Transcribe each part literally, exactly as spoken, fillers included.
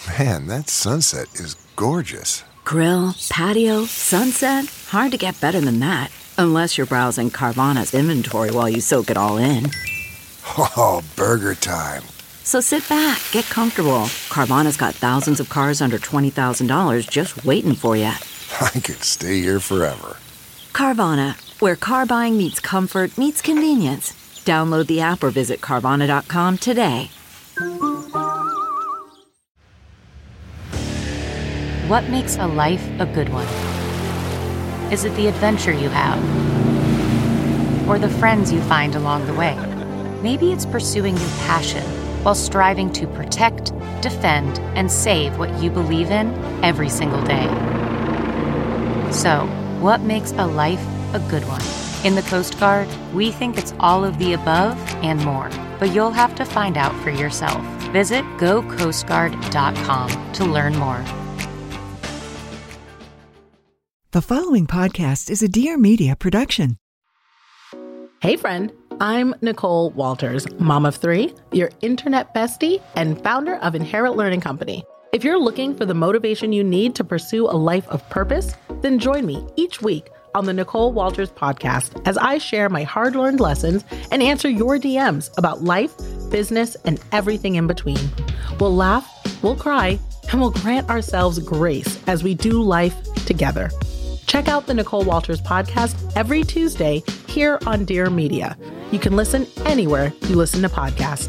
Man, that sunset is gorgeous. Grill, patio, sunset. Hard to get better than that. Unless you're browsing Carvana's inventory while you soak it all in. Oh, burger time. So sit back, get comfortable. Carvana's got thousands of cars under twenty thousand dollars just waiting for you. I could stay here forever. Carvana, where car buying meets comfort meets convenience. Download the app or visit Carvana dot com today. What makes a life a good one? Is it the adventure you have? Or the friends you find along the way? Maybe it's pursuing your passion while striving to protect, defend, and save what you believe in every single day. So, what makes a life a good one? In the Coast Guard, we think it's all of the above and more, but you'll have to find out for yourself. Visit go coast guard dot com to learn more. The following podcast is a Dear Media production. Hey friend, I'm Nicole Walters, mom of three, your internet bestie, and founder of Inherit Learning Company. If you're looking for the motivation you need to pursue a life of purpose, then join me each week on the Nicole Walters podcast as I share my hard-learned lessons and answer your D Ms about life, business, and everything in between. We'll laugh, we'll cry, and we'll grant ourselves grace as we do life together. Check out the Nicole Walters podcast every Tuesday here on Dear Media. You can listen anywhere you listen to podcasts.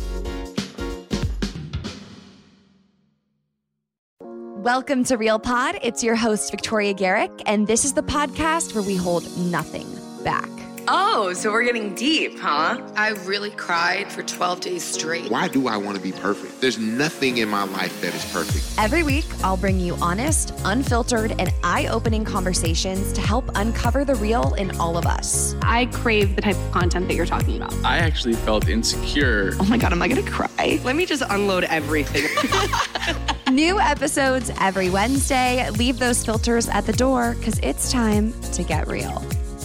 Welcome to Real Pod. It's your host, Victoria Garrick, and this is the podcast where we hold nothing back. Oh, so we're getting deep, huh? I really cried for twelve days straight. Why do I want to be perfect? There's nothing in my life that is perfect. Every week, I'll bring you honest, unfiltered, and eye-opening conversations to help uncover the real in all of us. I crave the type of content that you're talking about. I actually felt insecure. Oh my God, am I going to cry? Let me just unload everything. New episodes every Wednesday. Leave those filters at the door because it's time to get real.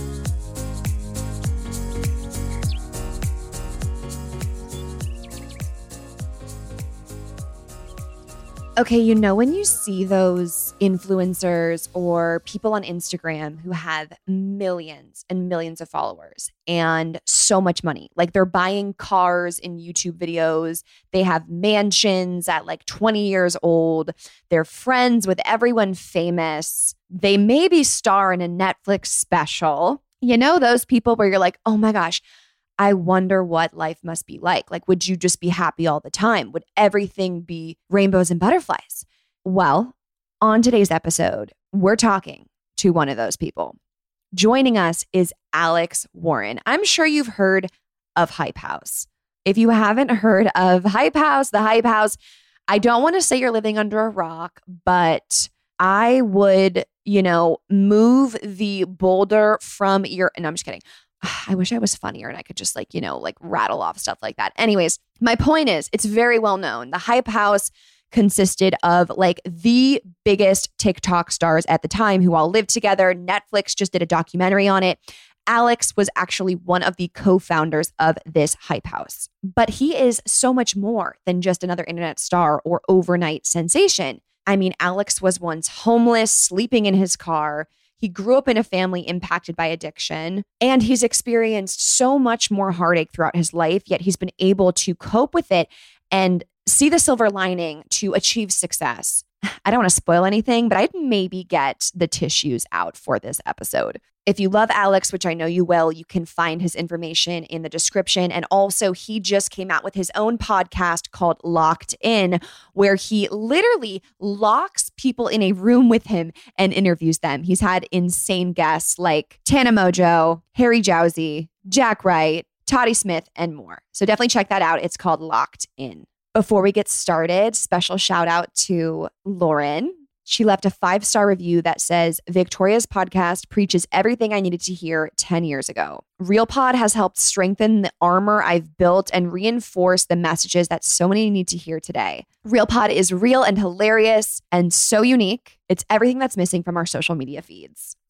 Okay, you know when you see those influencers or people on Instagram who have millions and millions of followers and so much money, like they're buying cars in YouTube videos, they have mansions at like twenty years old, they're friends with everyone famous, they maybe star in a Netflix special. You know those people where you're like, oh my gosh, I wonder what life must be like. Like, would you just be happy all the time? Would everything be rainbows and butterflies? Well, on today's episode, we're talking to one of those people. Joining us is Alex Warren. I'm sure you've heard of Hype House. If you haven't heard of Hype House, the Hype House, I don't want to say you're living under a rock, but I would, you know, move the boulder from your, no, I'm just kidding. I wish I was funnier and I could just like, you know, like rattle off stuff like that. Anyways, my point is it's very well known. The Hype House consisted of like the biggest TikTok stars at the time who all lived together. Netflix just did a documentary on it. Alex was actually one of the co-founders of this Hype House. But he is so much more than just another internet star or overnight sensation. I mean, Alex was once homeless, sleeping in his car. He grew up in a family impacted by addiction, and he's experienced so much more heartache throughout his life, yet he's been able to cope with it and see the silver lining to achieve success. I don't want to spoil anything, but I'd maybe get the tissues out for this episode. If you love Alex, which I know you will, you can find his information in the description. And also, he just came out with his own podcast called Locked In, where he literally locks people in a room with him and interviews them. He's had insane guests like Tana Mojo, Harry Jowsey, Jack Wright, Toddy Smith, and more. So definitely check that out. It's called Locked In. Before we get started, special shout out to Lauren. She left a five-star review that says, Victoria's podcast preaches everything I needed to hear ten years ago. RealPod has helped strengthen the armor I've built and reinforce the messages that so many need to hear today. RealPod is real and hilarious and so unique. It's everything that's missing from our social media feeds.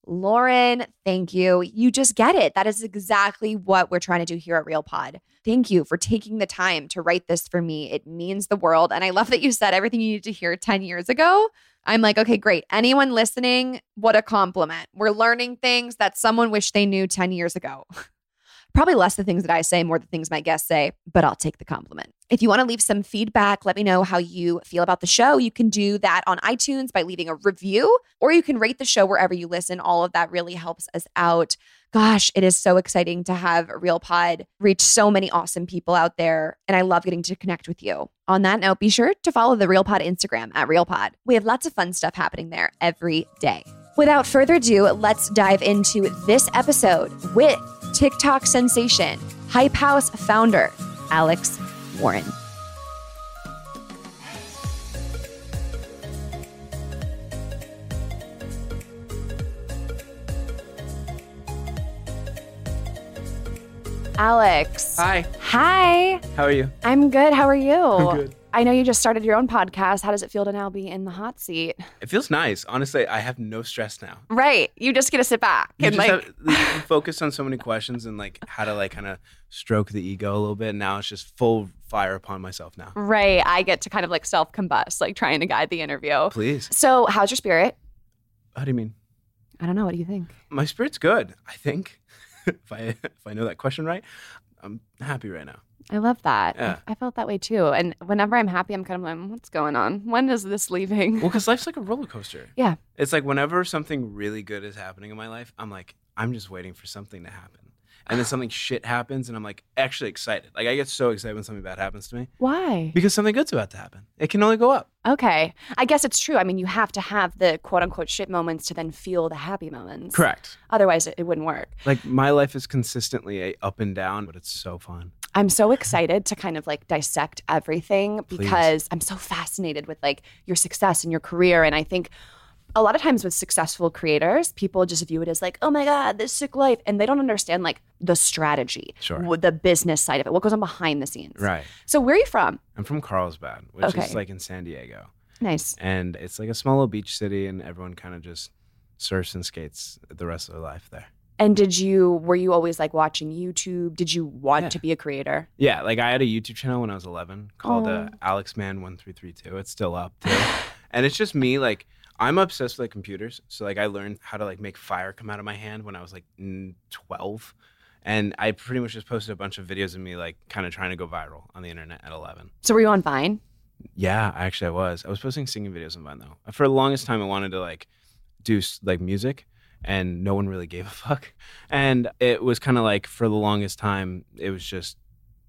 Lauren, thank you. You just get it. That is exactly what we're trying to do here at Real Pod. Thank you for taking the time to write this for me. It means the world. And I love that you said everything you needed to hear ten years ago. I'm like, okay, great. Anyone listening, what a compliment. We're learning things that someone wished they knew ten years ago. Probably less the things that I say, more the things my guests say, but I'll take the compliment. If you want to leave some feedback, let me know how you feel about the show. You can do that on iTunes by leaving a review, or you can rate the show wherever you listen. All of that really helps us out. Gosh, it is so exciting to have Real Pod reach so many awesome people out there, and I love getting to connect with you. On that note, be sure to follow the Real Pod Instagram at Real Pod. We have lots of fun stuff happening there every day. Without further ado, let's dive into this episode with TikTok sensation, Hype House founder, Alex Warren. Alex. Hi. Hi. How are you? I'm good. How are you? I'm good. I know you just started your own podcast. How does it feel to now be in the hot seat? It feels nice. Honestly, I have no stress now. Right. You just get to sit back You and just like have, you can focus on so many questions and like how to like kind of stroke the ego a little bit. Now it's just full fire upon myself now. Right. I get to kind of like self-combust, like trying to guide the interview. Please. So how's your spirit? How do you mean? I don't know. What do you think? My spirit's good, I think. if I if I know that question right, I'm happy right now. I love that. Yeah. I, I felt that way too. And whenever I'm happy, I'm kind of like, what's going on? When is this leaving? Well, because life's like a roller coaster. Yeah. It's like whenever something really good is happening in my life, I'm like, I'm just waiting for something to happen. And then something shit happens and I'm like actually excited. Like I get so excited when something bad happens to me. Why? Because something good's about to happen. It can only go up. Okay. I guess it's true. I mean, you have to have the quote unquote shit moments to then feel the happy moments. Correct. Otherwise, it, it wouldn't work. Like my life is consistently a up and down, but it's so fun. I'm so excited to kind of like dissect everything because Please. I'm so fascinated with like your success and your career. And I think a lot of times with successful creators, people just view it as like, oh my God, this sick life. And they don't understand like the strategy, Sure. w- the business side of it, what goes on behind the scenes. Right. So where are you from? I'm from Carlsbad, which Okay. is like in San Diego. Nice. And it's like a small little beach city and everyone kind of just surfs and skates the rest of their life there. And did you, were you always like watching YouTube? Did you want Yeah. to be a creator? Yeah, like I had a YouTube channel when I was eleven called Oh. uh, Alex Man one three three two. It's still up too. And it's just me, like, I'm obsessed with like computers. So like I learned how to like make fire come out of my hand when I was like mm, twelve. And I pretty much just posted a bunch of videos of me like kind of trying to go viral on the internet at eleven. So were you on Vine? Yeah, actually I was. I was posting singing videos on Vine though. For the longest time I wanted to like do like music and no one really gave a fuck. And it was kind of like for the longest time it was just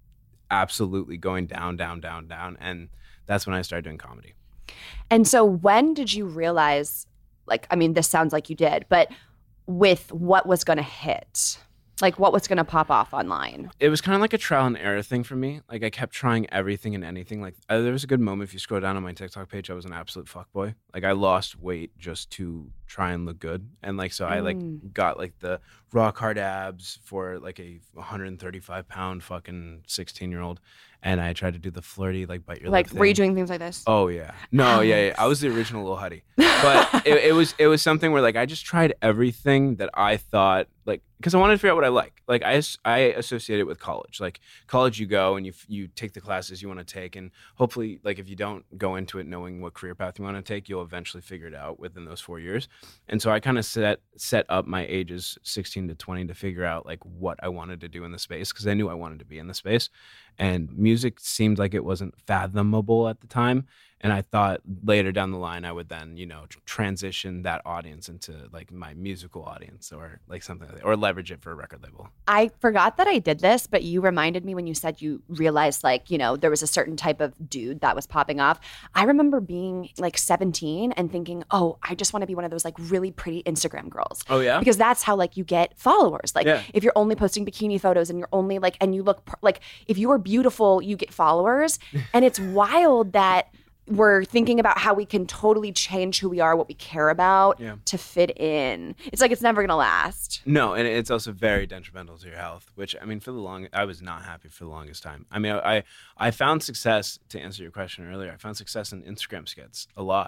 absolutely going down, down, down, down. And that's when I started doing comedy. And so when did you realize, like, I mean, this sounds like you did, but with what was going to hit? Like what was going to pop off online? It was kind of like a trial and error thing for me. Like I kept trying everything and anything. Like uh, there was a good moment if you scroll down on my TikTok page, I was an absolute fuckboy. Like I lost weight just to try and look good. And like, so I like Mm. got like the rock hard abs for like a one hundred thirty-five pound fucking sixteen year old. And I tried to do the flirty, like bite your Like, lip were you thing. doing things like this? Oh yeah, no, yeah, yeah. I was the original Lil Huddy, but it, it was it was something where like I just tried everything that I thought like because I wanted to figure out what I like. Like I as- I associate it with college. Like college, you go and you f- you take the classes you want to take, and hopefully, like if you don't go into it knowing what career path you want to take, you'll eventually figure it out within those four years. And so I kind of set set up my ages sixteen to twenty to figure out like what I wanted to do in the space because I knew I wanted to be in the space. And music seemed like it wasn't fathomable at the time. And I thought later down the line, I would then, you know, tr- transition that audience into like my musical audience or like something like that, or leverage it for a record label. I forgot that I did this, but you reminded me when you said you realized like, you know, there was a certain type of dude that was popping off. I remember being like seventeen and thinking, oh, I just want to be one of those like really pretty Instagram girls. Oh, yeah? Because that's how like you get followers. Like Yeah. if you're only posting bikini photos and you're only like, and you look per- like, if you are beautiful, you get followers. And it's wild that we're thinking about how we can totally change who we are, what we care about Yeah. to fit in. It's like it's never going to last. No, and it's also very detrimental to your health, which I mean, for the long, I was not happy for the longest time. I mean, I I found success, to answer your question earlier, I found success in Instagram skits a lot.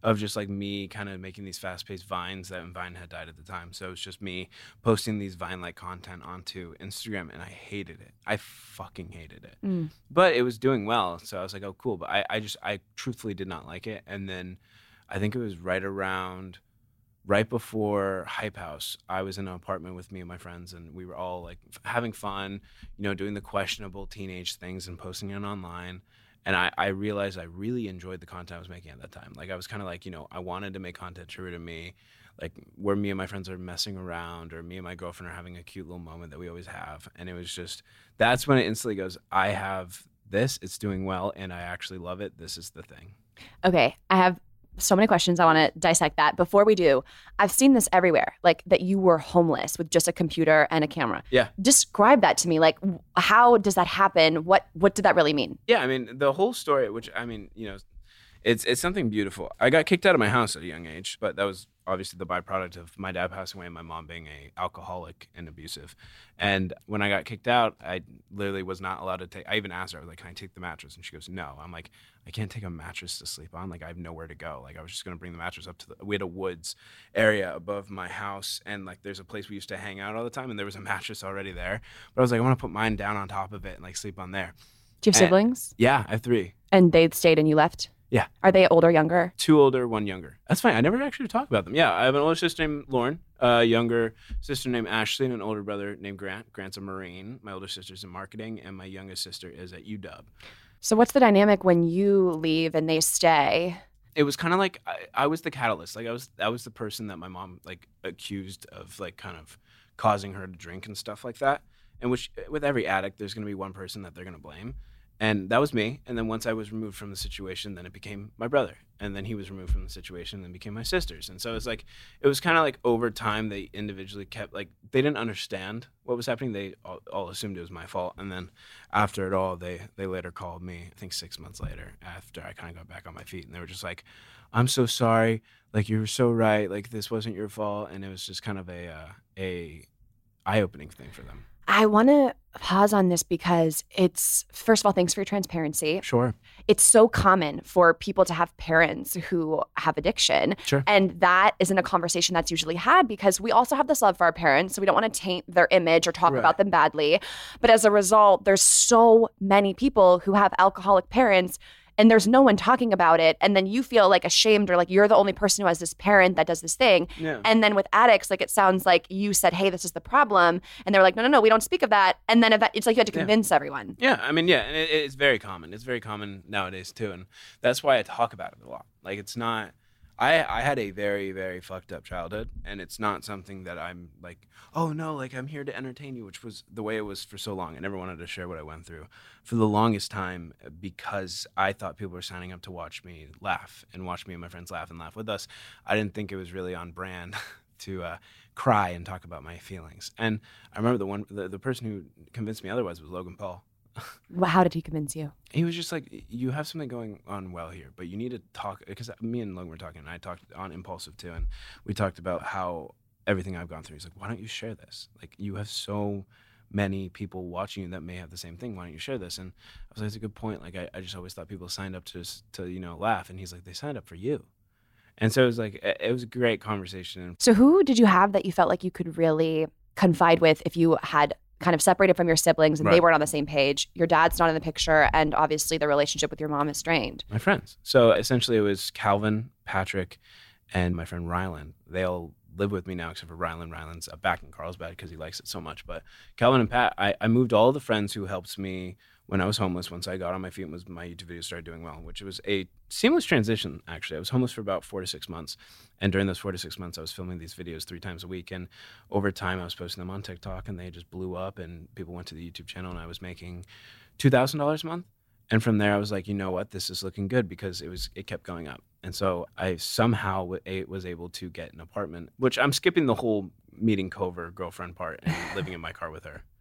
of just like me kind of making these fast-paced Vines that Vine had died at the time. So it was just me posting these Vine-like content onto Instagram, and I hated it. I fucking hated it. Mm. But it was doing well, so I was like, oh, cool. But I, I just, I truthfully did not like it. And then I think it was right around, right before Hype House, I was in an apartment with me and my friends, and we were all like having fun, you know, doing the questionable teenage things and posting it online. And I, I realized I really enjoyed the content I was making at that time. Like I was kind of like, you know, I wanted to make content true to me, like where me and my friends are messing around or me and my girlfriend are having a cute little moment that we always have. And it was just, that's when it instantly goes, I have this, it's doing well, and I actually love it. This is the thing. Okay, I have so many questions. I want to dissect that. Before we do, I've seen this everywhere, like that you were homeless with just a computer and a camera. Yeah. Describe that to me. Like, how does that happen? What What did that really mean? Yeah, I mean, the whole story, which, I mean, you know, it's it's something beautiful. I got kicked out of my house at a young age, but that was obviously the byproduct of my dad passing away and my mom being a alcoholic and abusive. And when I got kicked out, I literally was not allowed to take, I even asked her, I was like, can I take the mattress? And she goes, no. I'm like, I can't take a mattress to sleep on. Like, I have nowhere to go. Like, I was just going to bring the mattress up to the, we had a woods area above my house. And like, there's a place we used to hang out all the time. And there was a mattress already there. But I was like, I want to put mine down on top of it and like sleep on there. Do you have and, siblings? Yeah, I have three. And they stayed and you left? Yeah. Are they older, younger? Two older, one younger. That's fine. I never actually talk about them. Yeah, I have an older sister named Lauren, a younger sister named Ashley, and an older brother named Grant. Grant's a Marine. My older sister's in marketing, and my youngest sister is at U W. So what's the dynamic when you leave and they stay? It was kind of like I, I was the catalyst. Like I was, I was the person that my mom like accused of like kind of causing her to drink and stuff like that. And which with every addict, there's going to be one person that they're going to blame. And that was me. And then once I was removed from the situation, then it became my brother. And then he was removed from the situation and then became my sisters. And so it's like, it was kind of like over time, they individually kept, like, they didn't understand what was happening. They all, all assumed it was my fault. And then after it all, they, they later called me, I think six months later, after I kind of got back on my feet. And they were just like, I'm so sorry. Like, you were so right. Like, this wasn't your fault. And it was just kind of a, uh, a eye-opening thing for them. I want to pause on this because it's, first of all, thanks for your transparency. Sure. It's so common for people to have parents who have addiction. Sure. And that isn't a conversation that's usually had because we also have this love for our parents. So we don't want to taint their image or talk Right. about them badly. But as a result, there's so many people who have alcoholic parents and there's no one talking about it. And then you feel like ashamed or like you're the only person who has this parent that does this thing. Yeah. And then with addicts, like it sounds like you said, hey, this is the problem. And they're like, no, no, no, we don't speak of that. And then it's like you had to convince yeah. everyone. Yeah, I mean, yeah, and it, it's very common. It's very common nowadays too. And that's why I talk about it a lot. Like it's not, I, I had a very, very fucked up childhood, and it's not something that I'm like, oh no, like I'm here to entertain you, which was the way it was for so long. I never wanted to share what I went through for the longest time because I thought people were signing up to watch me laugh and watch me and my friends laugh and laugh with us. I didn't think it was really on brand to uh, cry and talk about my feelings. And I remember the one, the, the person who convinced me otherwise was Logan Paul. Well, how did he convince you? He was just like, you have something going on well here, but you need to talk, because me and Logan were talking, and I talked on Impulsive too, and we talked about how everything I've gone through. He's like, why don't you share this? Like, you have so many people watching you that may have the same thing. Why don't you share this? And I was like, that's a good point. Like, I, I just always thought people signed up to, just, to, you know, laugh. And he's like, they signed up for you. And so it was like, it was a great conversation. So who did you have that you felt like you could really confide with if you had kind of separated from your siblings and Right. they weren't on the same page? Your dad's not in the picture, and obviously the relationship with your mom is strained. My friends. So essentially it was Calvin, Patrick, and my friend Rylan. They all live with me now except for Rylan. Rylan's uh, back in Carlsbad because he likes it so much. But Calvin and Pat, I, I moved all the friends who helped me when I was homeless. Once I got on my feet and was, my YouTube videos started doing well, which was a seamless transition, actually. I was homeless for about four to six months. And during those four to six months, I was filming these videos three times a week. And over time, I was posting them on TikTok, and they just blew up. And people went to the YouTube channel, and I was making two thousand dollars a month. And from there, I was like, you know what? This is looking good, because it was it kept going up. And so I somehow w- a- was able to get an apartment, which I'm skipping the whole meeting Cover girlfriend part and living in my car with her.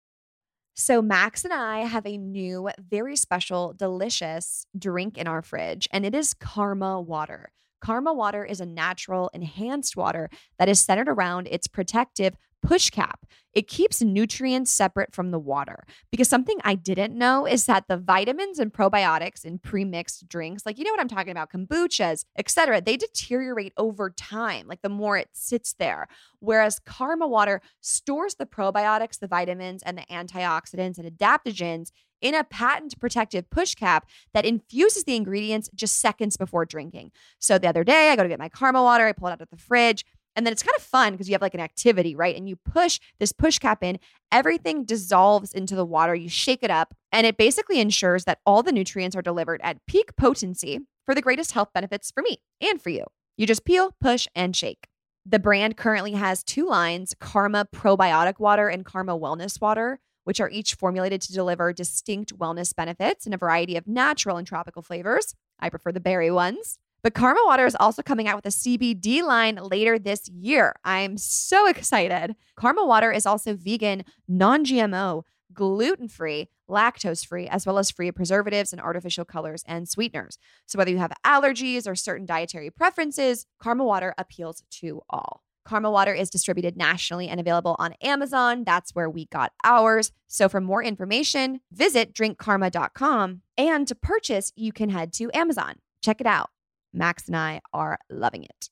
So Max and I have a new, very special, delicious drink in our fridge, and it is Karma Water. Karma Water is a natural, enhanced water that is centered around its protective push cap. It keeps nutrients separate from the water, because something I didn't know is that the vitamins and probiotics in pre-mixed drinks, like, you know what I'm talking about, kombuchas, et cetera, they deteriorate over time, like the more it sits there. Whereas Karma water stores the probiotics, the vitamins, and the antioxidants and adaptogens in a patent protected push cap that infuses the ingredients just seconds before drinking. So the other day I go to get my Karma water, I pull it out of the fridge, and then it's kind of fun because you have like an activity, right? And you push this push cap in, everything dissolves into the water, you shake it up, and it basically ensures that all the nutrients are delivered at peak potency for the greatest health benefits for me and for you. You just peel, push, and shake. The brand currently has two lines, Karma Probiotic Water and Karma Wellness Water, which are each formulated to deliver distinct wellness benefits in a variety of natural and tropical flavors. I prefer the berry ones. But Karma Water is also coming out with a C B D line later this year. I'm so excited. Karma Water is also vegan, non-G M O, gluten-free, lactose-free, as well as free of preservatives and artificial colors and sweeteners. So whether you have allergies or certain dietary preferences, Karma Water appeals to all. Karma Water is distributed nationally and available on Amazon. That's where we got ours. So for more information, visit drink karma dot com. And to purchase, you can head to Amazon. Check it out. Max and I are loving it.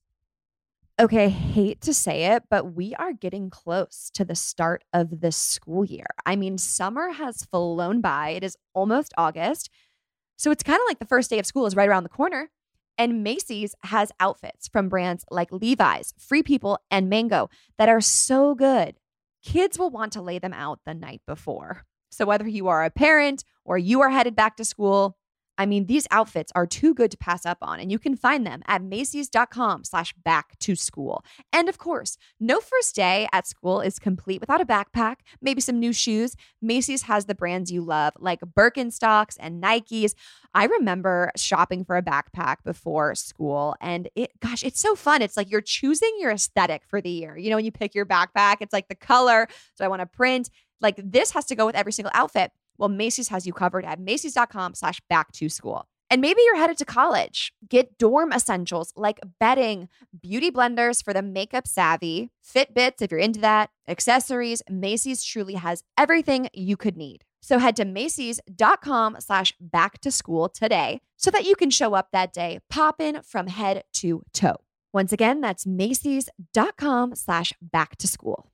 Okay, hate to say it, but we are getting close to the start of the school year. I mean, summer has flown by. It is almost August. So it's kind of like the first day of school is right around the corner. And Macy's has outfits from brands like Levi's, Free People, and Mango that are so good, kids will want to lay them out the night before. So whether you are a parent or you are headed back to school, I mean, these outfits are too good to pass up on, and you can find them at Macy's.com slash back to school. And of course, no first day at school is complete without a backpack, maybe some new shoes. Macy's has the brands you love, like Birkenstocks and Nikes. I remember shopping for a backpack before school, and it, gosh, it's so fun. It's like you're choosing your aesthetic for the year. You know, when you pick your backpack, it's like the color. So I want to print. Like this has to go with every single outfit. Well, Macy's has you covered at Macy's.com slash back to school. And maybe you're headed to college. Get dorm essentials like bedding, beauty blenders for the makeup savvy, Fitbits if you're into that, accessories. Macy's truly has everything you could need. So head to Macy's.com slash back to school today so that you can show up that day poppin' from head to toe. Once again, that's Macy's.com slash back to school.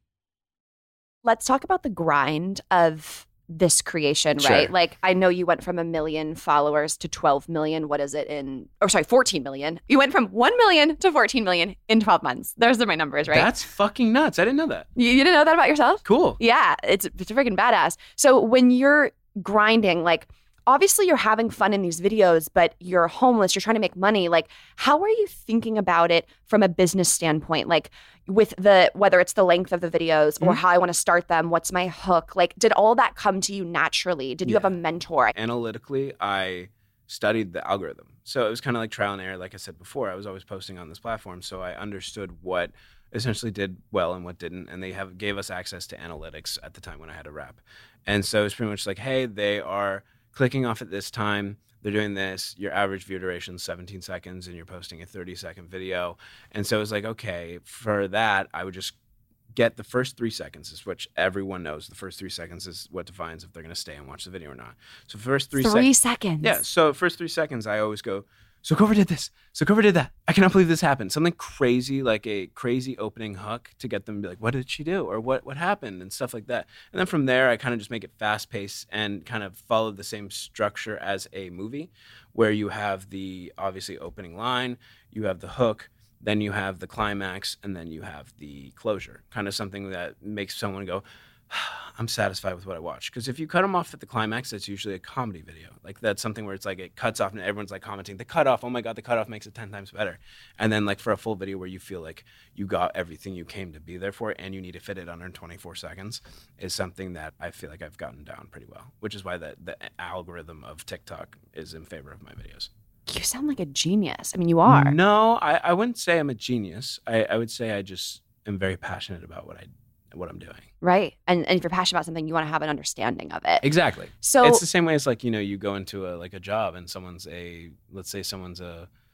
Let's talk about the grind of this creation, right? Sure. Like, I know you went from a million followers to twelve million. What is it in, or sorry, fourteen million. You went from one million to fourteen million in twelve months. Those are my numbers, right? That's fucking nuts. I didn't know that. You, you didn't know that about yourself? Cool. Yeah, it's, it's freaking badass. So when you're grinding, like, obviously you're having fun in these videos, but you're homeless, you're trying to make money. Like, how are you thinking about it from a business standpoint? Like with the, whether it's the length of the videos or mm-hmm. how I want to start them, what's my hook? Like, did all that come to you naturally? Did you yeah. have a mentor? Analytically, I studied the algorithm. So it was kind of like trial and error. Like I said before, I was always posting on this platform. So I understood what essentially did well and what didn't. And they have gave us access to analytics at the time when I had a rep. And so it's pretty much like, hey, they are clicking off at this time, they're doing this, your average view duration is seventeen seconds and you're posting a thirty second video. And so it's like, okay, for that, I would just get the first three seconds is which everyone knows. The first three seconds is what defines if they're going to stay and watch the video or not. So first three, three sec- seconds. Yeah. So first three seconds, I always go, so Cover did this. So Cover did that. I cannot believe this happened. Something crazy, like a crazy opening hook to get them to be like, what did she do? Or what, what happened? And stuff like that. And then from there, I kind of just make it fast paced and kind of follow the same structure as a movie where you have the obviously opening line, you have the hook, then you have the climax, and then you have the closure. Kind of something that makes someone go, I'm satisfied with what I watched. Because if you cut them off at the climax, that's usually a comedy video. Like that's something where it's like it cuts off and everyone's like commenting, the cutoff, oh my God, the cutoff makes it ten times better. And then like for a full video where you feel like you got everything you came to be there for and you need to fit it under twenty-four seconds is something that I feel like I've gotten down pretty well, which is why the, the algorithm of TikTok is in favor of my videos. You sound like a genius. I mean, you are. No, I, I wouldn't say I'm a genius. I, I would say I just am very passionate about what I what I'm doing. Right. And and if you're passionate about something, you want to have an understanding of it. Exactly. So it's the same way as like, you know, you go into a like a job and someone's a, let's say someone's a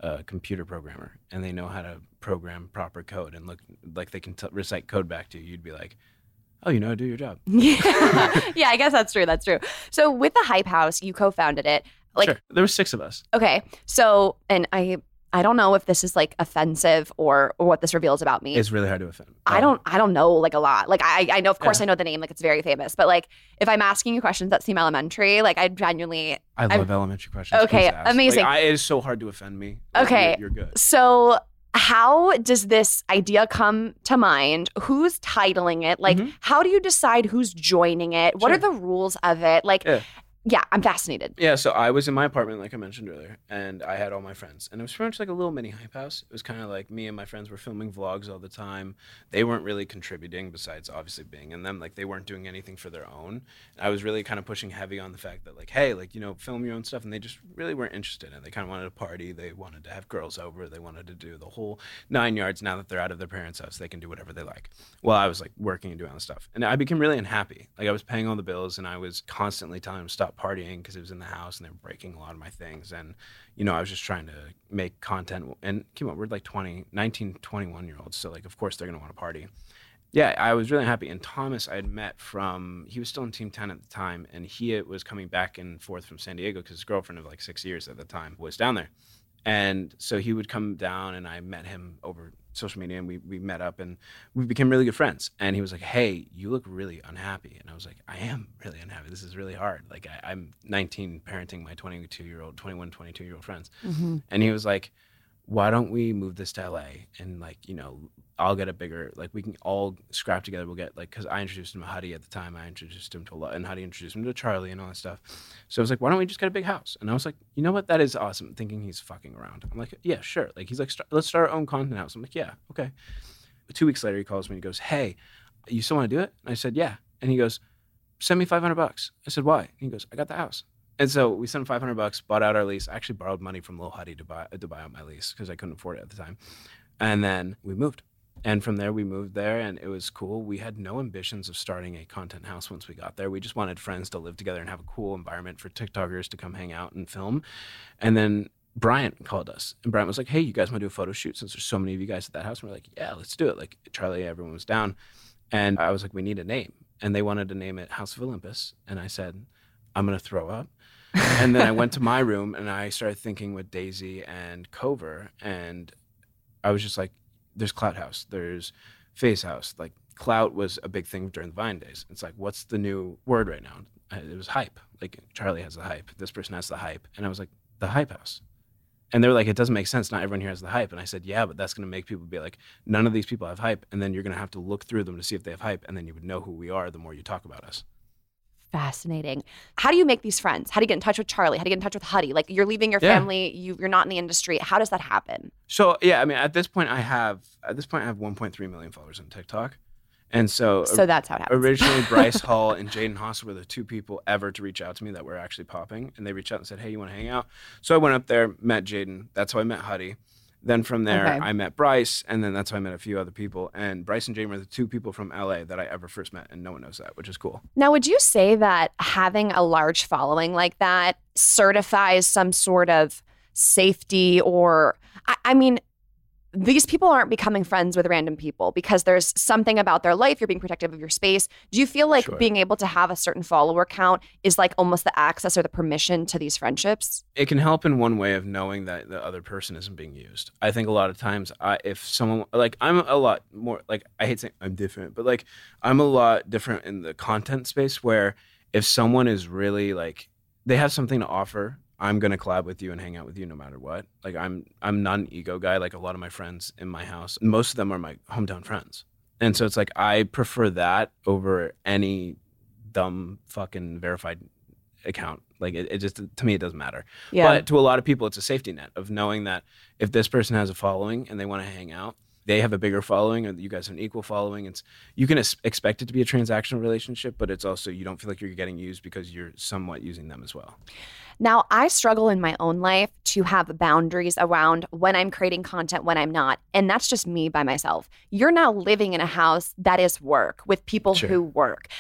a computer programmer and they know how to program proper code and look like they can t- recite code back to you, you'd be like, oh, you know how to do your job. Yeah. yeah, I guess that's true. That's true. So with the Hype House, you co-founded it. Like, sure. There were six of us. Okay. So, and I I don't know if this is like offensive or, or what this reveals about me. It's really hard to offend. Um, I don't I don't know like a lot. Like I I know of course yeah. I know the name, like it's very famous. But like if I'm asking you questions that seem elementary, like I genuinely I love I'm, elementary questions. Okay, amazing. Like, I, it is so hard to offend me. Like, okay. You're, you're good. So how does this idea come to mind? Who's titling it? Like, mm-hmm. how do you decide who's joining it? What sure. are the rules of it? Like, yeah. yeah, I'm fascinated. Yeah, so I was in my apartment, like I mentioned earlier, and I had all my friends. And it was pretty much like a little mini Hype House. It was kind of like me and my friends were filming vlogs all the time. They weren't really contributing, besides obviously being in them. Like, they weren't doing anything for their own. I was really kind of pushing heavy on the fact that, like, hey, like, you know, film your own stuff. And they just really weren't interested in it. They kind of wanted to party. They wanted to have girls over. They wanted to do the whole nine yards. Now that they're out of their parents' house, they can do whatever they like. Well, I was, like, working and doing all this stuff. And I became really unhappy. Like, I was paying all the bills, and I was constantly telling them to stop partying because it was in the house and they were breaking a lot of my things. And, you know, I was just trying to make content. And keep on, we're like twenty, nineteen, twenty-one year olds. So, like, of course they're going to want to party. Yeah, I was really happy. And Thomas I had met from, he was still in Team ten at the time. And he was coming back and forth from San Diego because his girlfriend of like six years at the time was down there. And so he would come down and I met him over social media and we, we met up and we became really good friends. And he was like, hey, you look really unhappy. And I was like, I am really unhappy. This is really hard. Like I, I'm nineteen parenting my twenty-two year old, twenty-one, twenty-two year old friends. Mm-hmm. And he was like, why don't we move this to L A and like, you know, I'll get a bigger, like we can all scrap together. We'll get like, cause I introduced him to Huddy at the time. I introduced him to a lot and Huddy introduced him to Charlie and all that stuff. So I was like, why don't we just get a big house? And I was like, you know what? That is awesome. Thinking he's fucking around. I'm like, yeah, sure. Like he's like, let's start our own content house. I'm like, yeah, okay. But two weeks later, he calls me and he goes, hey, you still want to do it? And I said, yeah. And he goes, send me five hundred bucks. I said, why? And he goes, I got the house. And so we sent him five hundred bucks, bought out our lease. I actually borrowed money from Lil Huddy to buy, to buy out my lease because I couldn't afford it at the time. And then we moved. And from there, we moved there, and it was cool. We had no ambitions of starting a content house once we got there. We just wanted friends to live together and have a cool environment for TikTokers to come hang out and film. And then Bryant called us, and Bryant was like, hey, you guys want to do a photo shoot since there's so many of you guys at that house? And we're like, yeah, let's do it. Like, Charlie, everyone was down. And I was like, we need a name. And they wanted to name it House of Olympus. And I said, I'm going to throw up. And then I went to my room, and I started thinking with Daisy and Cover, and I was just like, there's Clout House, there's Face House. Like, clout was a big thing during the Vine days. It's like, what's the new word right now? It was hype. Like, Charlie has the hype. This person has the hype. And I was like, the Hype House. And they were like, it doesn't make sense. Not everyone here has the hype. And I said, yeah, but that's going to make people be like, none of these people have hype. And then you're going to have to look through them to see if they have hype. And then you would know who we are the more you talk about us. Fascinating. How do you make these friends? How do you get in touch with Charlie? How do you get in touch with Huddy? Like, you're leaving your yeah. family, you, you're not in the industry. How does that happen? So, yeah, I mean, at this point, I have, at this point, I have one point three million followers on TikTok. And so, so that's how it happens. Originally, Bryce Hall and Jaden Haas were the two people ever to reach out to me that were actually popping. And they reached out and said, hey, you want to hang out? So I went up there, met Jaden. That's how I met Huddy. Then from there, okay. I met Bryce, and then that's how I met a few other people. And Bryce and Jaden were the two people from L A that I ever first met, and no one knows that, which is cool. Now, would you say that having a large following like that certifies some sort of safety or, I, I mean, these people aren't becoming friends with random people because there's something about their life. You're being protective of your space. Do you feel like sure. being able to have a certain follower count is like almost the access or the permission to these friendships? It can help in one way of knowing that the other person isn't being used. I think a lot of times I, if someone, like I'm a lot more, like I hate saying I'm different, but like I'm a lot different in the content space where if someone is really like, they have something to offer, I'm going to collab with you and hang out with you no matter what. Like I'm I'm not an ego guy. Like a lot of my friends in my house, most of them are my hometown friends. And so it's like I prefer that over any dumb fucking verified account. Like it, it just, to me, it doesn't matter. Yeah. But to a lot of people, it's a safety net of knowing that if this person has a following and they want to hang out, they have a bigger following or you guys have an equal following. It's you can es- expect it to be a transactional relationship, but it's also you don't feel like you're getting used because you're somewhat using them as well. Now, I struggle in my own life to have boundaries around when I'm creating content, when I'm not. And that's just me by myself. You're now living in a house that is work with people sure. who work.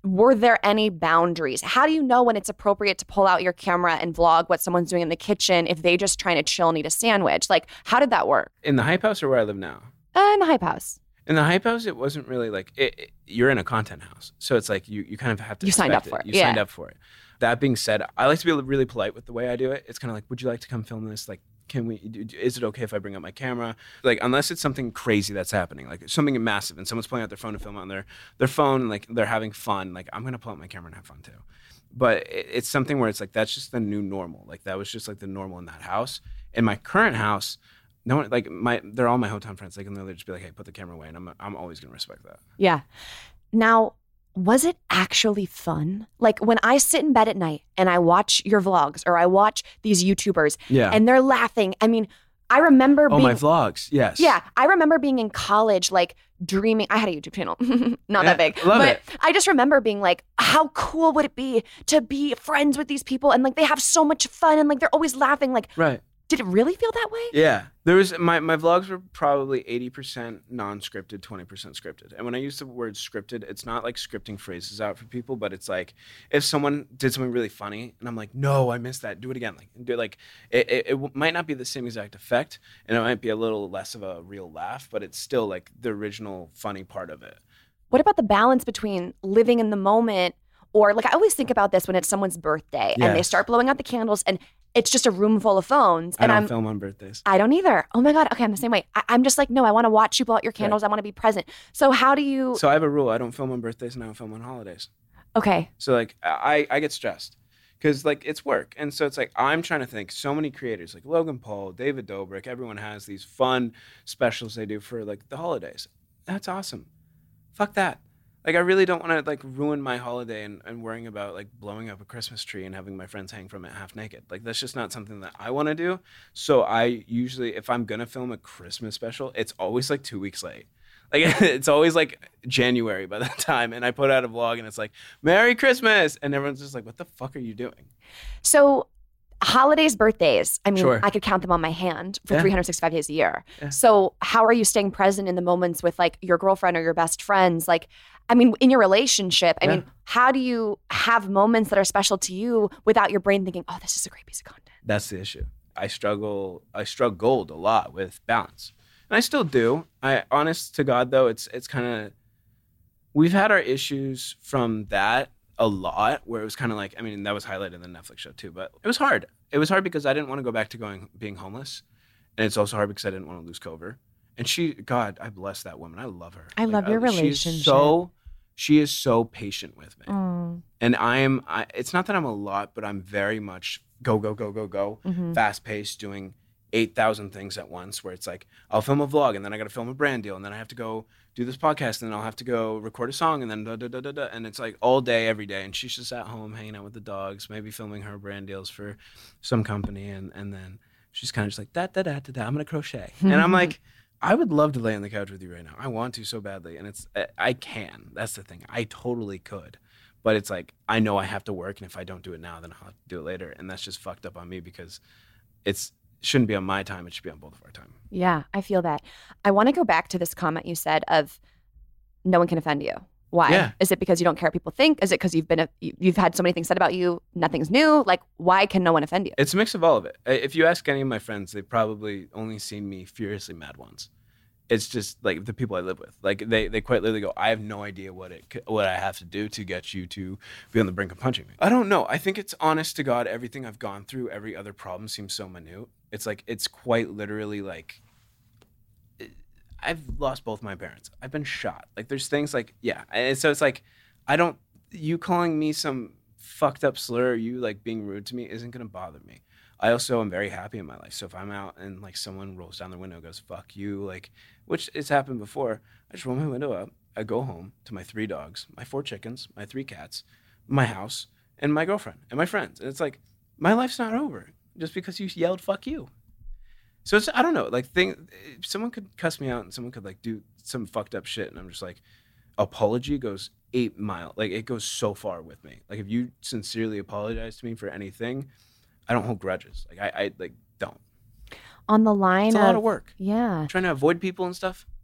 were there any boundaries? How do you know when it's appropriate to pull out your camera and vlog what someone's doing in the kitchen if they just trying to chill and eat a sandwich? Like, how did that work? In the Hype House or where I live now? Uh, in the Hype House. In the Hype House, it wasn't really like, it, it, you're in a content house. So it's like you you kind of have to You signed up it. for it. You yeah. signed up for it. That being said, I like to be really polite with the way I do it. It's kind of like, would you like to come film this? Like, can we, is it okay if I bring up my camera? Like, unless it's something crazy that's happening, like something massive and someone's pulling out their phone to film on their, their phone and like they're having fun, like I'm going to pull out my camera and have fun too. But it, it's something where it's like, that's just the new normal. Like that was just like the normal in that house. In my current house, no one, like my, they're all my hometown friends. They can literally just be like, hey, put the camera away. And I'm, I'm always going to respect that. Yeah. Now, was it actually fun? Like when I sit in bed at night and I watch your vlogs or I watch these YouTubers yeah. and they're laughing. I mean, I remember oh, being- my vlogs, yes. Yeah, I remember being in college, like dreaming. I had a YouTube channel, not yeah, that big. Love but it. I just remember being like, how cool would it be to be friends with these people? And like they have so much fun and like they're always laughing. Like, right. Did it really feel that way? Yeah. There was my, my vlogs were probably eighty percent non-scripted, twenty percent scripted. And when I use the word scripted, it's not like scripting phrases out for people, but it's like if someone did something really funny and I'm like, no, I missed that. Do it again. Like, do it like it, it, it might not be the same exact effect and it might be a little less of a real laugh, but it's still like the original funny part of it. What about the balance between living in the moment or like I always think about this when it's someone's birthday yes. and they start blowing out the candles and it's just a room full of phones. I And don't I'm, film on birthdays. I don't either. Oh my God. Okay, I'm the same way. I, I'm just like, no, I want to watch you blow out your candles. Right. I want to be present. So how do you... So I have a rule. I don't film on birthdays and I don't film on holidays. Okay. So like I, I get stressed because like it's work. And so it's like I'm trying to think so many creators like Logan Paul, David Dobrik, everyone has these fun specials they do for like the holidays. That's awesome. Fuck that. Like, I really don't want to, like, ruin my holiday and, and worrying about, like, blowing up a Christmas tree and having my friends hang from it half naked. Like, that's just not something that I want to do. So I usually, if I'm going to film a Christmas special, it's always, like, two weeks late. Like, it's always, like, January by that time. And I put out a vlog and it's like, Merry Christmas! And everyone's just like, what the fuck are you doing? So... holidays, birthdays, I mean, sure. I could count them on my hand for yeah. three hundred sixty-five days a year. Yeah. So how are you staying present in the moments with like your girlfriend or your best friends? Like, I mean, in your relationship, I yeah. mean, how do you have moments that are special to you without your brain thinking, oh, this is a great piece of content? That's the issue. I struggle, I struggled a lot with balance. And I still do. I, honest to God, though, it's it's kind of, we've had our issues from that a lot where it was kind of like, I mean, that was highlighted in the Netflix show too, but it was hard. It was hard because I didn't want to go back to going being homeless. And it's also hard because I didn't want to lose Cover. And she, God, I bless that woman. I love her. I like, love your I, relationship. She's so, she is so patient with me. Mm. And I am, I, it's not that I'm a lot, but I'm very much go, go, go, go, go, mm-hmm. fast paced, doing eight thousand things at once where it's like, I'll film a vlog and then I got to film a brand deal and then I have to go do this podcast and then I'll have to go record a song and then da, da, da, da, da. And it's like all day, every day. And she's just at home hanging out with the dogs, maybe filming her brand deals for some company. And, and then she's kind of just like, da, da, da, da, da, I'm going to crochet. And I'm like, I would love to lay on the couch with you right now. I want to so badly. And it's, I can. That's the thing. I totally could. But it's like, I know I have to work. And if I don't do it now, then I'll have to do it later. And that's just fucked up on me because it's, shouldn't be on my time. It should be on both of our time. Yeah, I feel that. I want to go back to this comment you said of no one can offend you. Why? Yeah. Is it because you don't care what people think? Is it because you've been a, you've had so many things said about you, nothing's new? Like, why can no one offend you? It's a mix of all of it. If you ask any of my friends, they've probably only seen me furiously mad once. It's just like the people I live with. Like they, they quite literally go, I have no idea what it what I have to do to get you to be on the brink of punching me. I don't know. I think it's honest to God, everything I've gone through, every other problem seems so minute. It's like, it's quite literally like, I've lost both my parents. I've been shot. Like there's things like, yeah. And so it's like, I don't, you calling me some fucked up slur, or you like being rude to me isn't going to bother me. I also am very happy in my life. So if I'm out and like someone rolls down their window and goes, fuck you, like, which it's happened before, I just roll my window up. I go home to my three dogs, my four chickens, my three cats, my house, and my girlfriend and my friends. And it's like, my life's not over just because you yelled, fuck you. So it's, I don't know, like thing, someone could cuss me out and someone could like do some fucked up shit. And I'm just like, apology goes eight mile. Like it goes so far with me. Like if you sincerely apologize to me for anything, I don't hold grudges. Like I, I like don't. On the line It's a of, lot of work. Yeah. Trying to avoid people and stuff. No.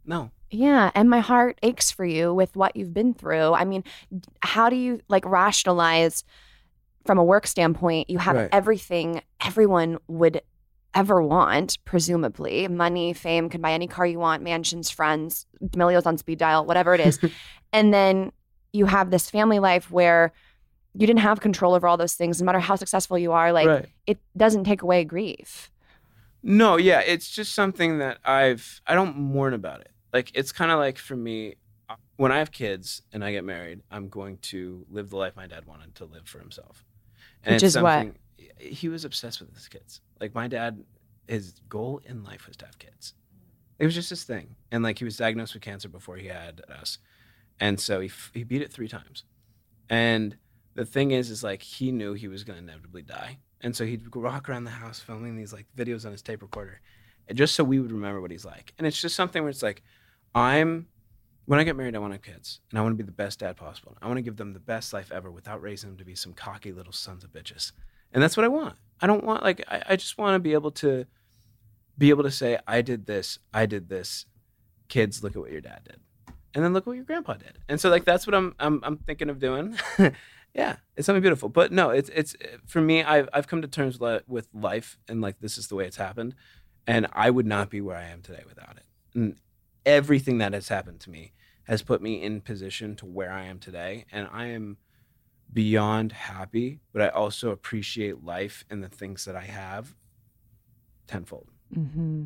Yeah, and my heart aches for you with what you've been through. I mean, how do you like rationalize from a work standpoint? You have Right. everything everyone would ever want, presumably. Money, fame, can buy any car you want, mansions, friends, D'Amelio's on speed dial, whatever it is. And then you have this family life where you didn't have control over all those things. No matter how successful you are, like Right. it doesn't take away grief. No, yeah, it's just something that I've, I don't mourn about it. Like, it's kind of like for me, when I have kids and I get married, I'm going to live the life my dad wanted to live for himself. And Which it's is what? something- He was obsessed with his kids. Like, my dad, his goal in life was to have kids. It was just his thing. And like, he was diagnosed with cancer before he had us. And so he, f- he beat it three times. And the thing is, is like, he knew he was going to inevitably die. And so he'd walk around the house filming these like videos on his tape recorder, and just so we would remember what he's like. And it's just something where it's like, I'm, when I get married, I want to have kids, and I want to be the best dad possible. I want to give them the best life ever without raising them to be some cocky little sons of bitches. And that's what I want. I don't want, like, I, I just want to be able to be able to say, I did this, I did this. Kids, look at what your dad did. And then look what your grandpa did. And so like, that's what I'm, I'm, I'm thinking of doing. Yeah, it's something beautiful. But no, it's, it's, for me, I've, I've come to terms li- with life, and like, this is the way it's happened. And I would not be where I am today without it. And everything that has happened to me has put me in position to where I am today. And I am beyond happy, but I also appreciate life and the things that I have tenfold. Mm-hmm.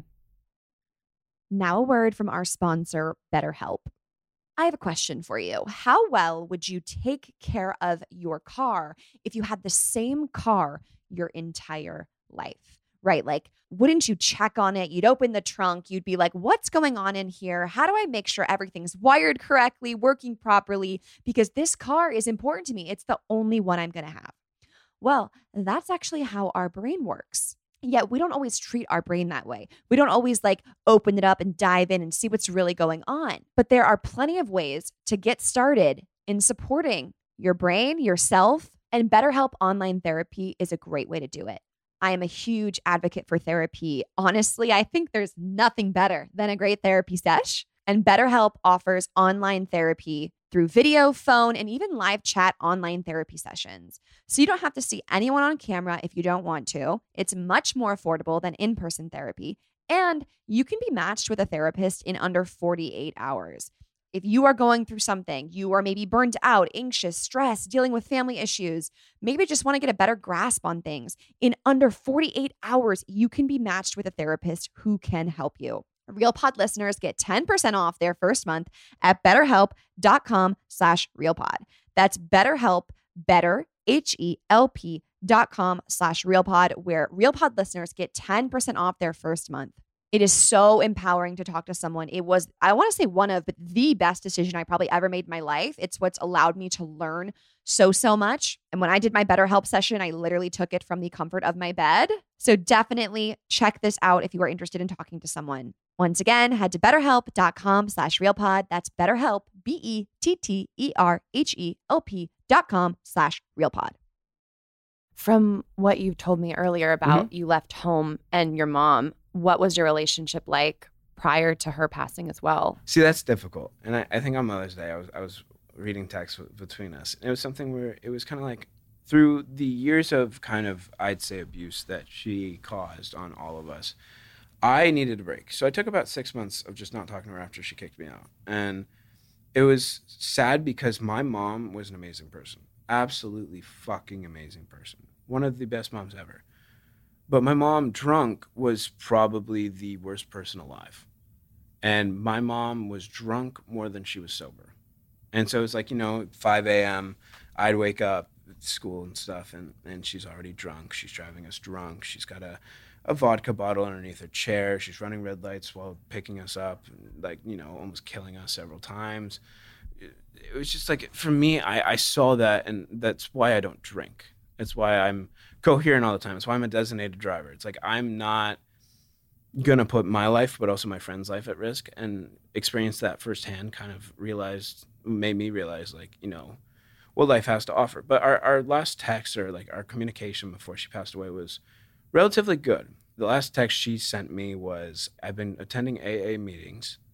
Now a word from our sponsor, BetterHelp. I have a question for you. How well would you take care of your car if you had the same car your entire life? Right? Like, wouldn't you check on it? You'd open the trunk. You'd be like, what's going on in here? How do I make sure everything's wired correctly, working properly? Because this car is important to me. It's the only one I'm going to have. Well, that's actually how our brain works. Yet we don't always treat our brain that way. We don't always like open it up and dive in and see what's really going on. But there are plenty of ways to get started in supporting your brain, yourself, and BetterHelp Online Therapy is a great way to do it. I am a huge advocate for therapy. Honestly, I think there's nothing better than a great therapy sesh. And BetterHelp offers online therapy through video, phone, and even live chat online therapy sessions. So you don't have to see anyone on camera if you don't want to. It's much more affordable than in-person therapy. And you can be matched with a therapist in under forty-eight hours. If you are going through something, you are maybe burned out, anxious, stressed, dealing with family issues, maybe just want to get a better grasp on things, in under forty-eight hours, you can be matched with a therapist who can help you. RealPod listeners get ten percent off their first month at betterhelp.com slash RealPod. That's BetterHelp, better, H E L P dot com slash RealPod, where RealPod listeners get ten percent off their first month. It is so empowering to talk to someone. It was, I want to say one of, but the best decision I probably ever made in my life. It's what's allowed me to learn so, so much. And when I did my BetterHelp session, I literally took it from the comfort of my bed. So definitely check this out if you are interested in talking to someone. Once again, head to betterhelp.com slash RealPod. That's BetterHelp, B E T T E R H E L P dot com slash RealPod. From what you told me earlier about Mm-hmm. you left home and your mom, what was your relationship like prior to her passing as well? See, that's difficult. And I, I think on Mother's Day, I was I was reading texts w- between us. And it was something where it was kind of like, through the years of kind of, I'd say, abuse that she caused on all of us, I needed a break. So I took about six months of just not talking to her after she kicked me out. And it was sad because my mom was an amazing person. Absolutely fucking amazing person. One of the best moms ever. But my mom, drunk, was probably the worst person alive. And my mom was drunk more than she was sober. And so it's like, you know, five a.m., I'd wake up at school and stuff, and, and she's already drunk. She's driving us drunk. She's got a, a vodka bottle underneath her chair. She's running red lights while picking us up, like, you know, almost killing us several times. It, it was just like, for me, I, I saw that, and that's why I don't drink. It's why I'm coherent all the time. It's why I'm a designated driver. It's like, I'm not going to put my life, but also my friend's life at risk, and experience that firsthand kind of realized, made me realize, like, you know, what life has to offer. But our, our last text, or like our communication before she passed away, was relatively good. The last text she sent me was, I've been attending A A meetings,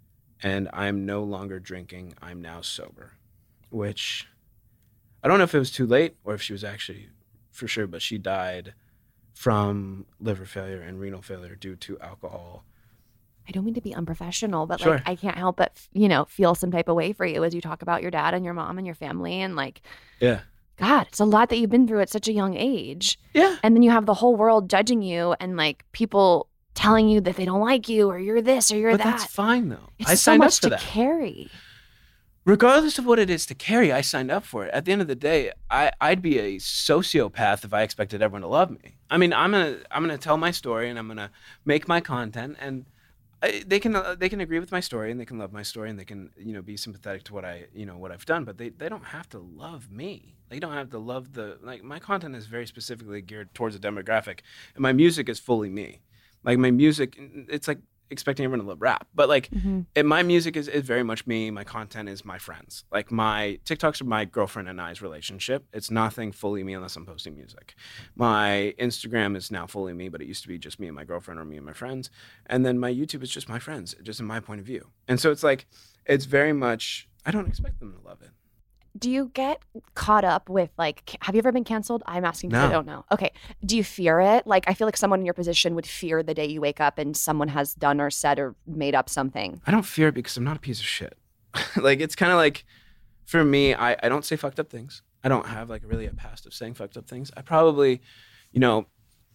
and I'm no longer drinking. I'm now sober, which I don't know if it was too late or if she was actually for sure, but she died from liver failure and renal failure due to alcohol. I don't mean to be unprofessional, but Sure. like I can't help but, you know, feel some type of way for you as you talk about your dad and your mom and your family. And like, Yeah. God, it's a lot that you've been through at such a young age. Yeah. And then you have the whole world judging you and like people telling you that they don't like you or you're this or you're But that. that's fine though. It's I so signed much up for to that. carry. Regardless of what it is to carry, I signed up for it. At the end of the day, I, I'd be a sociopath if I expected everyone to love me. I mean, I'm gonna I'm gonna tell my story and I'm gonna make my content, and I, they can uh, they can agree with my story and they can love my story and they can, you know, be sympathetic to what I you know what I've done. But they, they don't have to love me. They don't have to love the like my content is very specifically geared towards a demographic, and my music is fully me. Like my music, it's like expecting everyone to love rap, but like Mm-hmm. it, my music is, is very much me. My content is my friends. Like my TikToks are my girlfriend and I's relationship. It's nothing fully me unless I'm posting music. My Instagram is now fully me, but it used to be just me and my girlfriend or me and my friends. And then my YouTube is just my friends, just in my point of view. And so it's like, it's very much, I don't expect them to love it. Do you get caught up with like, ca- have you ever been canceled? I'm asking because I No. don't know. Okay. Do you fear it? Like, I feel like someone in your position would fear the day you wake up and someone has done or said or made up something. I don't fear it because I'm not a piece of shit. Like, it's kind of like, for me, I, I don't say fucked up things. I don't have like really a past of saying fucked up things. I probably, you know,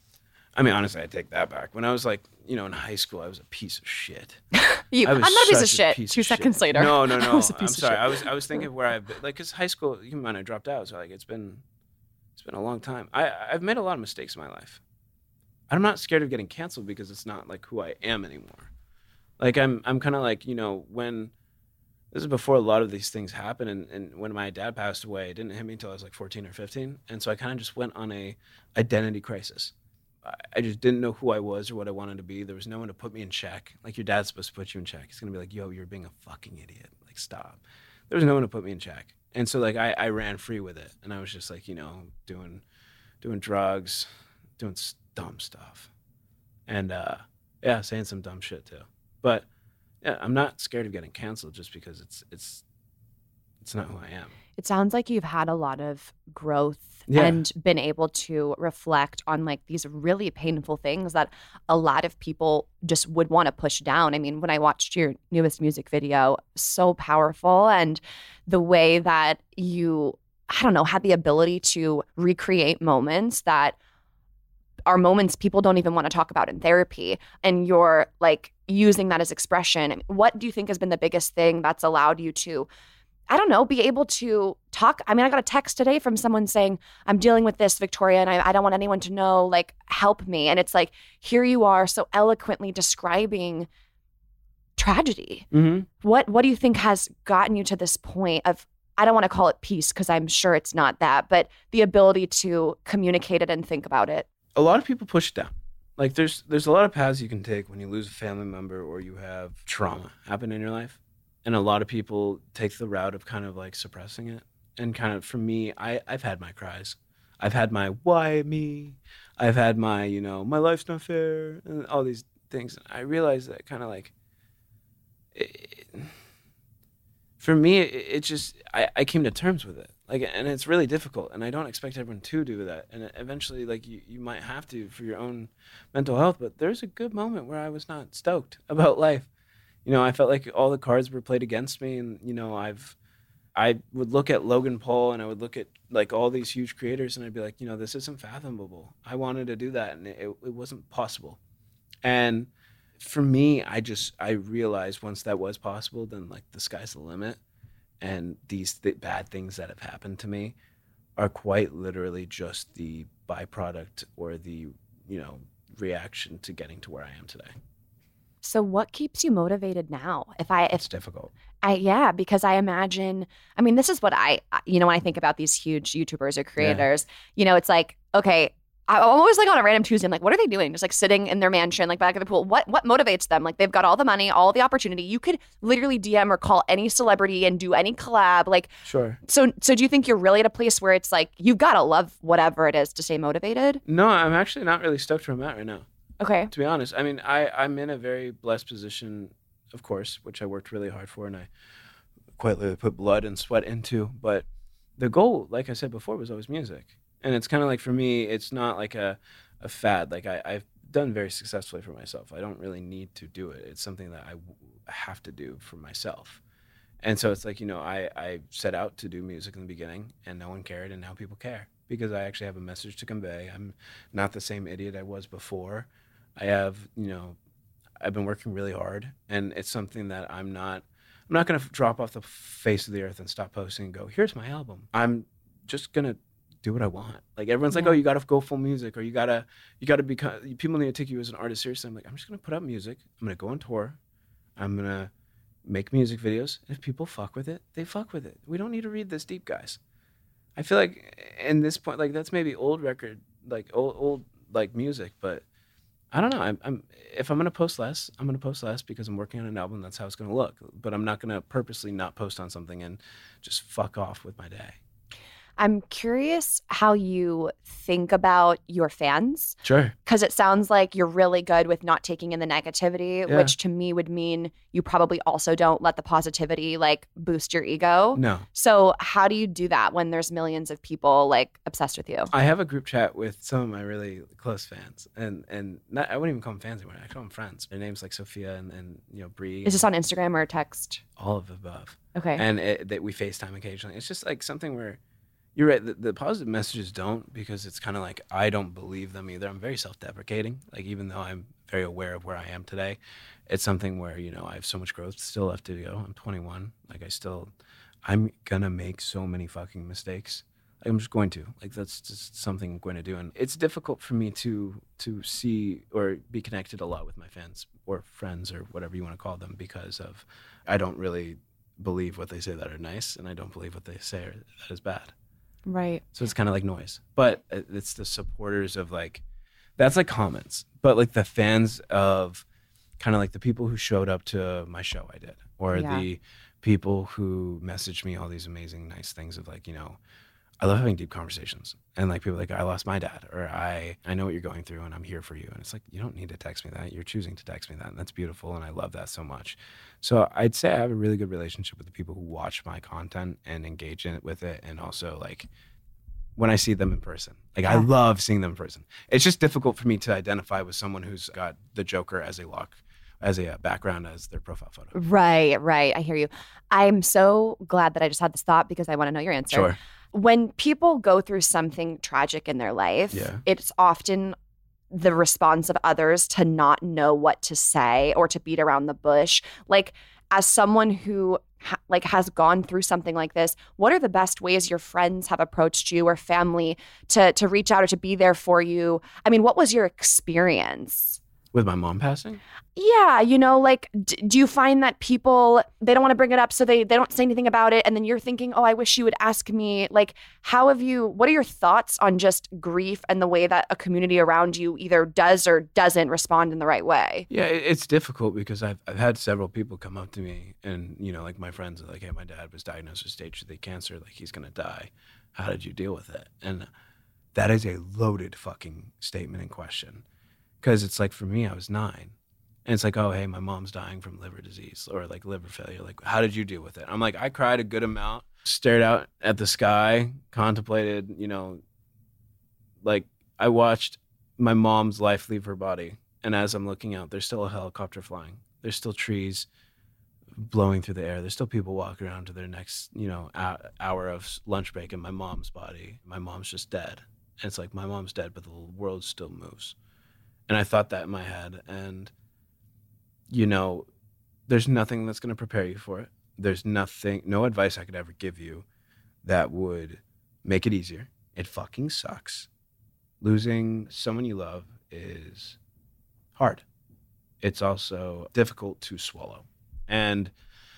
I mean, honestly, I take that back. When I was like, you know, in high school, I was a piece of shit. You, I I'm was not a piece of such shit. piece Two of seconds shit. later. No, no, I no. was a I'm piece of sorry. shit. I was I was thinking of where I've been, like, because high school, even when I dropped out, so like it's been it's been a long time. I I've made a lot of mistakes in my life. I'm not scared of getting canceled because it's not like who I am anymore. Like I'm I'm kind of like, you know, when this is before a lot of these things happened, and, and when my dad passed away, it didn't hit me until I was like fourteen or fifteen, and so I kind of just went on a identity crisis. I just didn't know who I was or what I wanted to be. There was no one to put me in check. Like, your dad's supposed to put you in check. He's going to be like, yo, you're being a fucking idiot. Like, stop. There was no one to put me in check. And so, like, I, I ran free with it. And I was just, like, you know, doing doing drugs, doing s- dumb stuff. And, uh, yeah, saying some dumb shit, too. But, yeah, I'm not scared of getting canceled just because it's it's it's not who I am. It sounds like you've had a lot of growth Yeah. and been able to reflect on like these really painful things that a lot of people just would want to push down. I mean, when I watched your newest music video, so powerful, and the way that you, I don't know, had the ability to recreate moments that are moments people don't even want to talk about in therapy, and you're like using that as expression. I mean, what do you think has been the biggest thing that's allowed you to, I don't know, be able to talk? I mean, I got a text today from someone saying, I'm dealing with this, Victoria, and I, I don't want anyone to know, like, help me. And it's like, here you are so eloquently describing tragedy. Mm-hmm. What What do you think has gotten you to this point of, I don't want to call it peace because I'm sure it's not that, but the ability to communicate it and think about it? A lot of people push it down. Like, there's there's a lot of paths you can take when you lose a family member or you have trauma happen in your life. And a lot of people take the route of kind of like suppressing it. And kind of, for me, I, I've had my cries. I've had my, why me? I've had my, you know, my life's not fair, and all these things. I realized that kind of like, it, for me, it, it just, I, I came to terms with it. Like, and it's really difficult. And I don't expect everyone to do that. And eventually, like, you, you might have to for your own mental health. But there's a good moment where I was not stoked about life. You know, I felt like all the cards were played against me, and, you know, I've, I would look at Logan Paul and I would look at like all these huge creators and I'd be like, you know, this isn't fathomable. I wanted to do that and it, it wasn't possible. And for me, I just, I realized once that was possible, then like the sky's the limit. And these th- bad things that have happened to me are quite literally just the byproduct or the, you know, reaction to getting to where I am today. So what keeps you motivated now? If I, if It's difficult. I, yeah, because I imagine, I mean, this is what I, you know, when I think about these huge YouTubers or creators, you know, it's like, okay, I- I'm always like on a random Tuesday, I'm like, what are they doing? Just like sitting in their mansion, like back at the pool. What, what motivates them? Like, they've got all the money, all the opportunity. You could literally D M or call any celebrity and do any collab. Like, Sure. so, so do you think you're really at a place where it's like, you've got to love whatever it is to stay motivated? No, I'm actually not really stoked where I'm at right now. Okay. To be honest, I mean, I, I'm in a very blessed position of course, which I worked really hard for and I quite literally put blood and sweat into. But the goal, like I said before, was always music. And it's kind of like, for me, it's not like a, a fad. Like I, I've done very successfully for myself. I don't really need to do it. It's something that I w- have to do for myself. And so it's like, you know, I, I set out to do music in the beginning and no one cared, and now people care because I actually have a message to convey. I'm not the same idiot I was before. I have, you know, I've been working really hard, and it's something that I'm not, I'm not going to drop off the face of the earth and stop posting and go, here's my album. I'm just going to do what I want. Like everyone's yeah. like, oh, you got to go full music, or you got to, you got to become, people need to take you as an artist seriously. I'm like, I'm just going to put out music. I'm going to go on tour. I'm going to make music videos. And if people fuck with it, they fuck with it. We don't need to read this deep, guys. I feel like in this point, like that's maybe old record, like old, old like music, but I don't know. I'm, I'm if I'm gonna post less, I'm gonna post less because I'm working on an album. That's how it's gonna look. But I'm not gonna purposely not post on something and just fuck off with my day. I'm curious how you think about your fans. Sure. Because it sounds like you're really good with not taking in the negativity, Yeah. which to me would mean you probably also don't let the positivity like boost your ego. No. So how do you do that when there's millions of people like obsessed with you? I have a group chat with some of my really close fans, and and not, I wouldn't even call them fans anymore. I call them friends. Their names like Sophia and, and you know Bree. Is this on Instagram or text? All of the above. Okay. And it, that we FaceTime occasionally. It's just like something where. You're right. The, the positive messages don't, because it's kind of like I don't believe them either. I'm very self-deprecating. Like even though I'm very aware of where I am today, it's something where, you know, I have so much growth still left to go. I'm twenty-one. Like I still, I'm gonna make so many fucking mistakes. Like, I'm just going to. Like that's just something I'm going to do. And it's difficult for me to to see or be connected a lot with my fans or friends or whatever you want to call them, because of I don't really believe what they say that are nice, and I don't believe what they say that is bad. Right. So it's kind of like noise, but it's the supporters of like, that's like comments, but like the fans of kind of like the people who showed up to my show I did, or Yeah. the people who messaged me all these amazing, nice things of like, you know, I love having deep conversations, and like people like, I lost my dad, or I, I know what you're going through and I'm here for you. And it's like, you don't need to text me that. You're choosing to text me that. And that's beautiful. And I love that so much. So I'd say I have a really good relationship with the people who watch my content and engage in it with it. And also like when I see them in person, like I love seeing them in person. It's just difficult for me to identify with someone who's got the Joker as a lock, as a uh, background as their profile photo. Right, right. I hear you. I'm so glad that I just had this thought because I want to know your answer. Sure. When people go through something tragic in their life, Yeah. it's often the response of others to not know what to say or to beat around the bush. Like, as someone who ha- like has gone through something like this, what are the best ways your friends have approached you or family to to reach out or to be there for you? I mean, what was your experience? With my mom passing? Yeah, you know, like, d- do you find that people, they don't want to bring it up, so they, they don't say anything about it, and then you're thinking, oh, I wish you would ask me. Like, how have you, what are your thoughts on just grief and the way that a community around you either does or doesn't respond in the right way? Yeah, it- it's difficult because I've I've had several people come up to me and, you know, like my friends are like, hey, my dad was diagnosed with stage three cancer, like he's gonna die. How did you deal with it? And that is a loaded fucking statement and question. Because it's like, for me, I was nine. And it's like, oh, hey, my mom's dying from liver disease or like liver failure. Like, how did you deal with it? I'm like, I cried a good amount, stared out at the sky, contemplated, you know, like I watched my mom's life leave her body. And as I'm looking out, there's still a helicopter flying. There's still trees blowing through the air. There's still people walking around to their next, you know, hour of lunch break in my mom's body. My mom's just dead. And it's like, my mom's dead, but the world still moves. And I thought that in my head. And, you know, there's nothing that's going to prepare you for it. There's nothing, no advice I could ever give you that would make it easier. It fucking sucks. Losing someone you love is hard. It's also difficult to swallow. And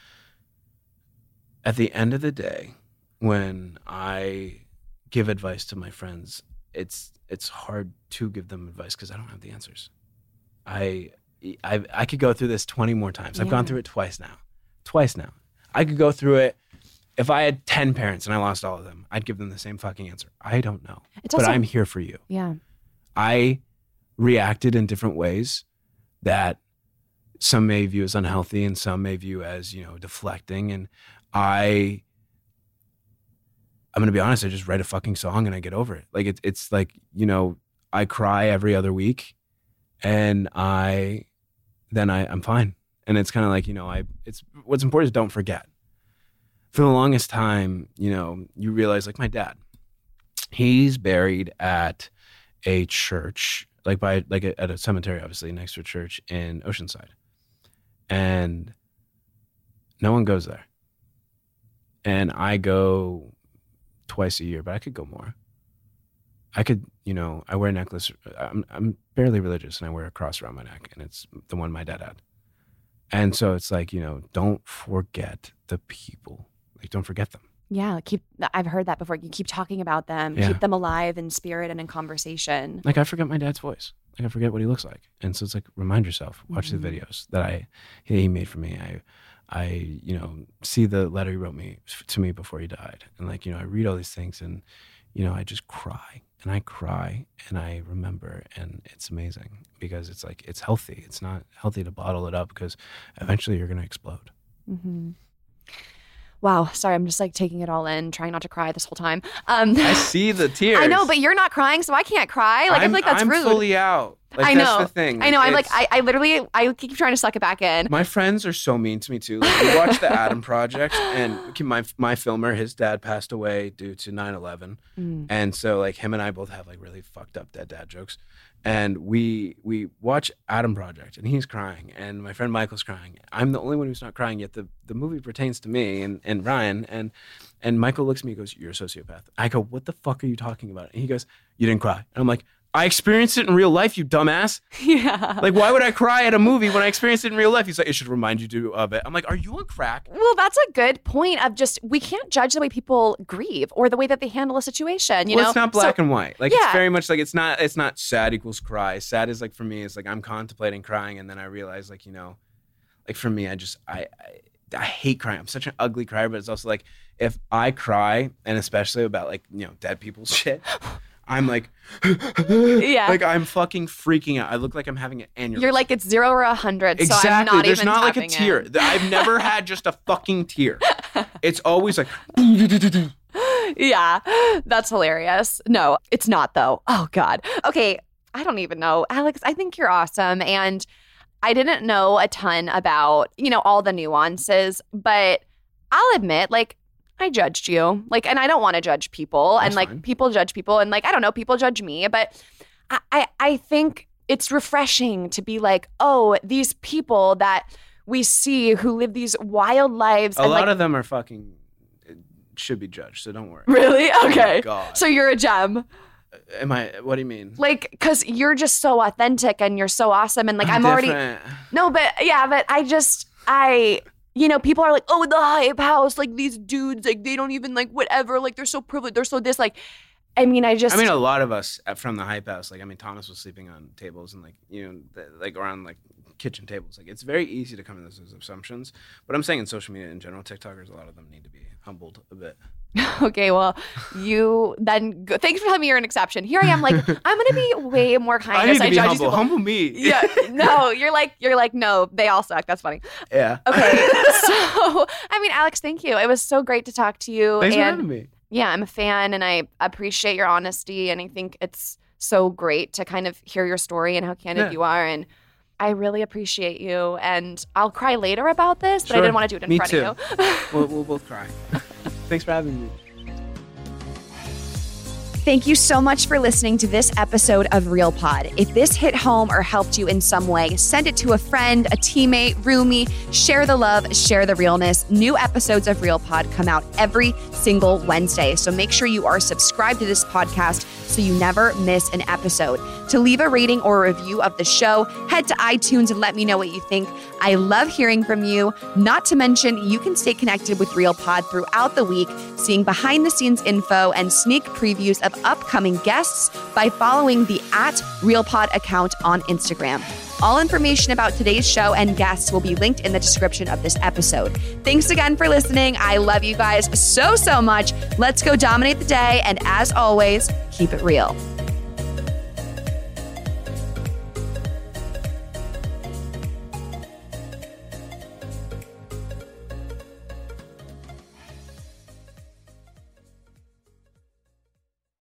at the end of the day, when I give advice to my friends, it's it's hard to give them advice because I don't have the answers. I, I I could go through this twenty more times. I've Yeah. gone through it twice now. Twice now. I could go through it. If I had ten parents and I lost all of them, I'd give them the same fucking answer. I don't know. It's but also- I'm here for you. Yeah. I reacted in different ways that some may view as unhealthy and some may view as, you know, deflecting. And I, I'm going to be honest, I just write a fucking song and I get over it. Like it's, it's like, you know, I cry every other week and I, then I, I'm fine. And it's kind of like, you know, I, it's, what's important is don't forget. For the longest time, you know, you realize like my dad, he's buried at a church, like by, like a, at a cemetery, obviously next to a church in Oceanside. And no one goes there. And I go twice a year, but I could go more. I could, you know, I wear a necklace. I'm, I'm barely religious and I wear a cross around my neck and it's the one my dad had. And so it's like, you know, don't forget the people. Like, don't forget them. Yeah, keep. I've heard that before. You keep talking about them, Yeah. keep them alive in spirit and in conversation. Like I forget my dad's voice. Like I forget what he looks like. And so it's like, remind yourself, watch Mhm. the videos that I, he made for me. I, I, you know, see the letter he wrote me to me before he died. And like, you know, I read all these things and, you know, I just cry and I cry and I remember and it's amazing because it's like, it's healthy. It's not healthy to bottle it up because eventually you're going to explode. Mm-hmm. Wow. Sorry, I'm just like taking it all in, trying not to cry this whole time. Um, I see the tears. I know, but you're not crying, so I can't cry. Like, I I'm, feel like that's I'm rude. fully out. Like, I that's know. the thing. I know. I'm like, It's- I, I literally, I keep trying to suck it back in. My friends are so mean to me too. Like, we watched the Adam Project, and my my filmer, his dad passed away due to nine eleven, Mm. and so like him and I both have like really fucked up dead dad jokes, and we we watch Adam Project, and he's crying, and my friend Michael's crying. I'm the only one who's not crying yet. The the movie pertains to me and and Ryan, and and Michael looks at me and goes, "You're a sociopath." I go, "What the fuck are you talking about?" And he goes, "You didn't cry," and I'm like, I experienced it in real life, you dumbass. Yeah. Like, why would I cry at a movie when I experienced it in real life? He's like, it should remind you to, of it. I'm like, are you on crack? Well, that's a good point of just, we can't judge the way people grieve or the way that they handle a situation, you well, know? it's not black So- and white. Like, yeah. it's very much like, it's not, it's not sad equals cry. Sad is like, for me, it's like, I'm contemplating crying. And then I realize like, you know, like for me, I just, I, I, I hate crying. I'm such an ugly crier, but it's also like, if I cry, and especially about like, you know, dead people's shit, I'm like, Yeah. like I'm fucking freaking out. I look like I'm having an aneurysm. You're like, it's zero or a hundred, Exactly. so I'm not There's even not like a tapping tear. in. I've never had just a fucking tear. It's always like, Yeah, that's hilarious. No, it's not though. Oh God. Okay, I don't even know. Alex, I think you're awesome. And I didn't know a ton about, you know, all the nuances, but I'll admit, like, I judged you. Like, and I don't want to judge people. That's and like fine. people judge people. And like, I don't know, people judge me. But I, I, I think it's refreshing to be like, oh, these people that we see who live these wild lives. a and lot like, of them are fucking, should be judged, so don't worry. Really? Oh my Okay. God. So you're a gem. Am I, what do you mean? Like, because you're just so authentic and you're so awesome. And like, I'm, already, different. no, but yeah, but I just, I, you know, people are like, oh, the hype house, like these dudes, like they don't even like whatever, like they're so privileged, they're so this, like, I mean, I just, I mean, a lot of us at- from the Hype House, like, I mean, Thomas was sleeping on tables and like, you know, th- like around like kitchen tables. Like, it's very easy to come to those assumptions. But I'm saying in social media in general, TikTokers, a lot of them need to be humbled a bit. okay, well, you then, go, thanks for telling me you're an exception. Here I am, like, I'm going to be way more kind I as need to I be judge humble. these people. Humble me. Yeah, no, you're like, you're like, no, they all suck. That's funny. Yeah. Okay, so, I mean, Alex, thank you. It was so great to talk to you. Thanks and for having me. yeah, I'm a fan and I appreciate your honesty. And I think it's so great to kind of hear your story and how candid Yeah. you are. And I really appreciate you. And I'll cry later about this, but I Sure. didn't want to do it in Me front too. of you. we'll, we'll both cry. Thanks for having me. Thank you so much for listening to this episode of Real Pod. If this hit home or helped you in some way, send it to a friend, a teammate, roomie. Share the love, share the realness. New episodes of Real Pod come out every single Wednesday. So make sure you are subscribed to this podcast so you never miss an episode. To leave a rating or a review of the show, head to iTunes and let me know what you think. I love hearing from you. Not to mention, you can stay connected with Real Pod throughout the week, seeing behind the scenes info and sneak previews of upcoming guests by following the at Real Pod account on Instagram. All information about today's show and guests will be linked in the description of this episode. Thanks again for listening. I love you guys so, so much. Let's go dominate the day. And as always, keep it real.